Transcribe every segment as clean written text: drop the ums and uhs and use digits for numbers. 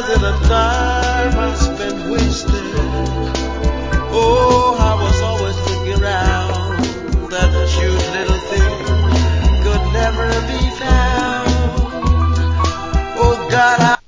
that a time I spent wasted. Oh, I was always looking around. That cute little thing could never be found. Oh God, I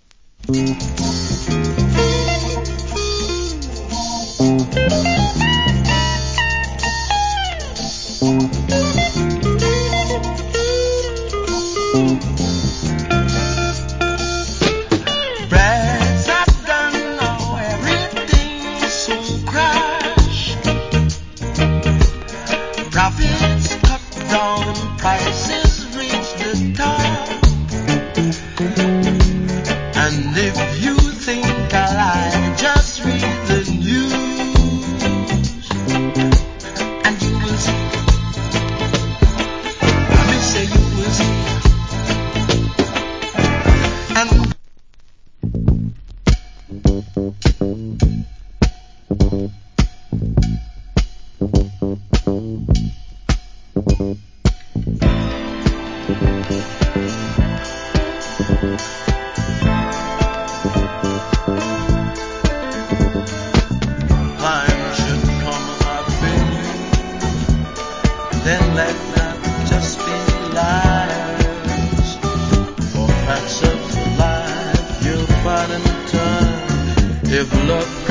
Brass have done now everything so crash. Profits cut down, prices reach the top. And if you think I lie, just read the news, and you will see. I may say you will see. And time should come as I've been, then let that just be lies. For facts of life you'll find in time. If love